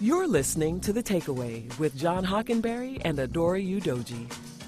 You're listening to The Takeaway with John Hockenberry and Adora Udoji.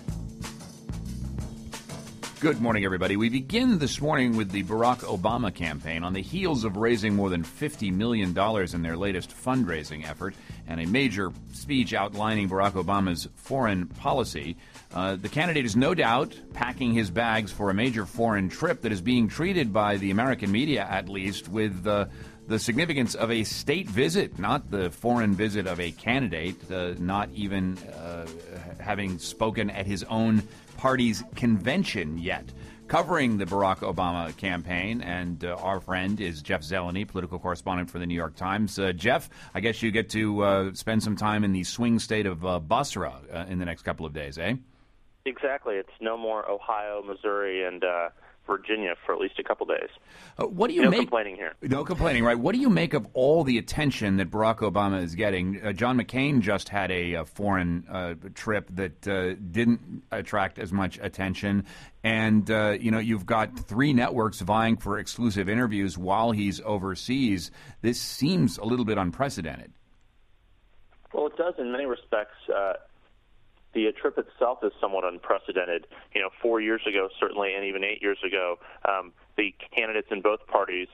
Good morning, everybody. We begin this morning with the Barack Obama campaign on the heels of raising more than $50 million in their latest fundraising effort and a major speech outlining Barack Obama's foreign policy. The candidate is no doubt packing his bags for a major foreign trip that is being treated by the American media, at least, with the significance of a state visit, not the foreign visit of a candidate, not even having spoken at his own party's convention yet. Covering the Barack Obama campaign, and our friend is Jeff Zeleny, political correspondent for the New York Times. Jeff, I guess you get to spend some time in the swing state of Basra in the next couple of days, eh? Exactly. It's no more Ohio, Missouri, and Virginia for at least a couple days. What do you make? No complaining here. No complaining, right? What do you make of all the attention that Barack Obama is getting? John McCain just had a foreign trip that didn't attract as much attention. And, you've got 3 networks vying for exclusive interviews while he's overseas. This seems a little bit unprecedented. Well, it does in many respects. The trip itself is somewhat unprecedented. 4 years ago, certainly, and even 8 years ago, the candidates in both parties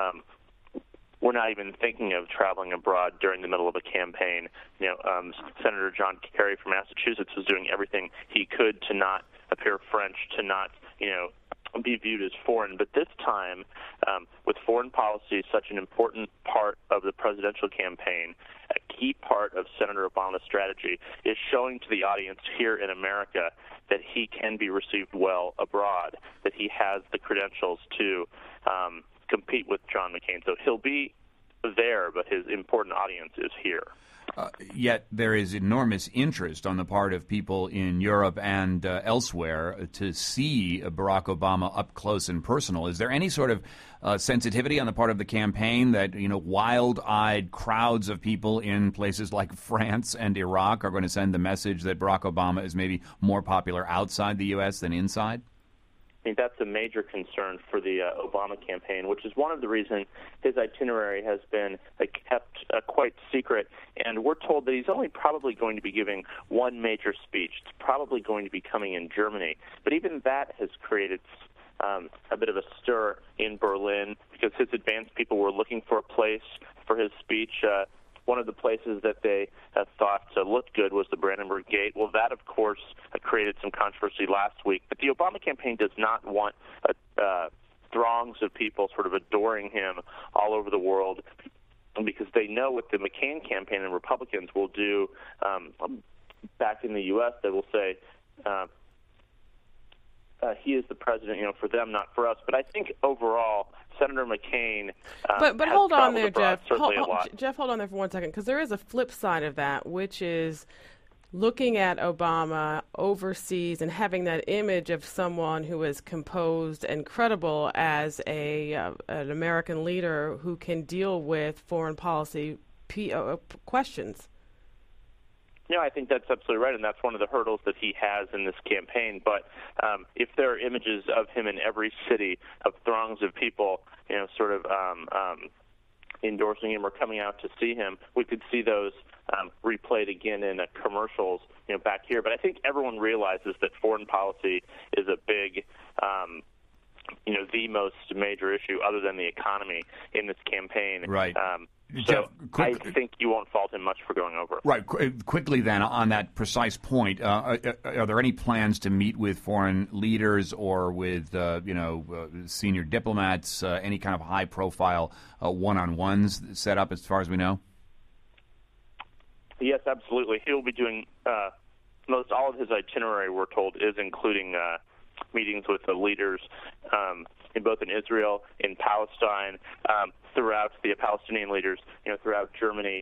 were not even thinking of traveling abroad during the middle of a campaign. Senator John Kerry from Massachusetts was doing everything he could to not appear French, to not, be viewed as foreign. But this time, with foreign policy such an important part of the presidential campaign, a key part of Senator Obama's strategy is showing to the audience here in America that he can be received well abroad, that he has the credentials to compete with John McCain. So he'll be there, but his important audience is here. Yet there is enormous interest on the part of people in Europe and elsewhere to see Barack Obama up close and personal. Is there any sort of sensitivity on the part of the campaign that, wild-eyed crowds of people in places like France and Iraq are going to send the message that Barack Obama is maybe more popular outside the U.S. than inside? I think that's a major concern for the Obama campaign, which is one of the reasons his itinerary has been kept quite secret. And we're told that he's only probably going to be giving one major speech. It's probably going to be coming in Germany. But even that has created a bit of a stir in Berlin because his advance people were looking for a place for his speech. One of the places that they thought looked good was the Brandenburg Gate. Well, that, of course, created some controversy last week. But the Obama campaign does not want throngs of people sort of adoring him all over the world because they know what the McCain campaign and Republicans will do back in the U.S. They will say, he is the president, for them, not for us. But I think overall, Senator McCain but hold on there, abroad, Jeff. Jeff, hold on there for 1 second, because there is a flip side of that, which is looking at Obama overseas and having that image of someone who is composed and credible as an American leader who can deal with foreign policy questions. I think that's absolutely right, and that's one of the hurdles that he has in this campaign. But if there are images of him in every city of throngs of people, sort of endorsing him or coming out to see him, we could see those replayed again in commercials, back here. But I think everyone realizes that foreign policy is a big the most major issue other than the economy in this campaign. Right. So I think you won't fault him much for going over. Right. Quickly then, on that precise point, are there any plans to meet with foreign leaders or with, senior diplomats, any kind of high-profile one-on-ones set up as far as we know? Yes, absolutely. He'll be doing most all of his itinerary, we're told, is including meetings with the leaders in both in Israel, in Palestine, throughout the Palestinian leaders, throughout Germany,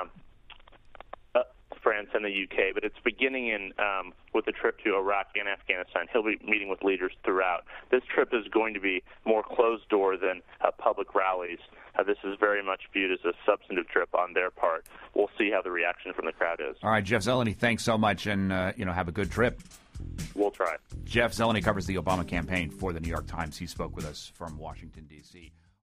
France, and the UK. But it's beginning in with a trip to Iraq and Afghanistan. He'll be meeting with leaders throughout. This trip is going to be more closed door than public rallies. This is very much viewed as a substantive trip on their part. We'll see how the reaction from the crowd is. All right, Jeff Zeleny, thanks so much, and have a good trip. We'll try. Jeff Zeleny covers the Obama campaign for the New York Times. He spoke with us from Washington, D.C.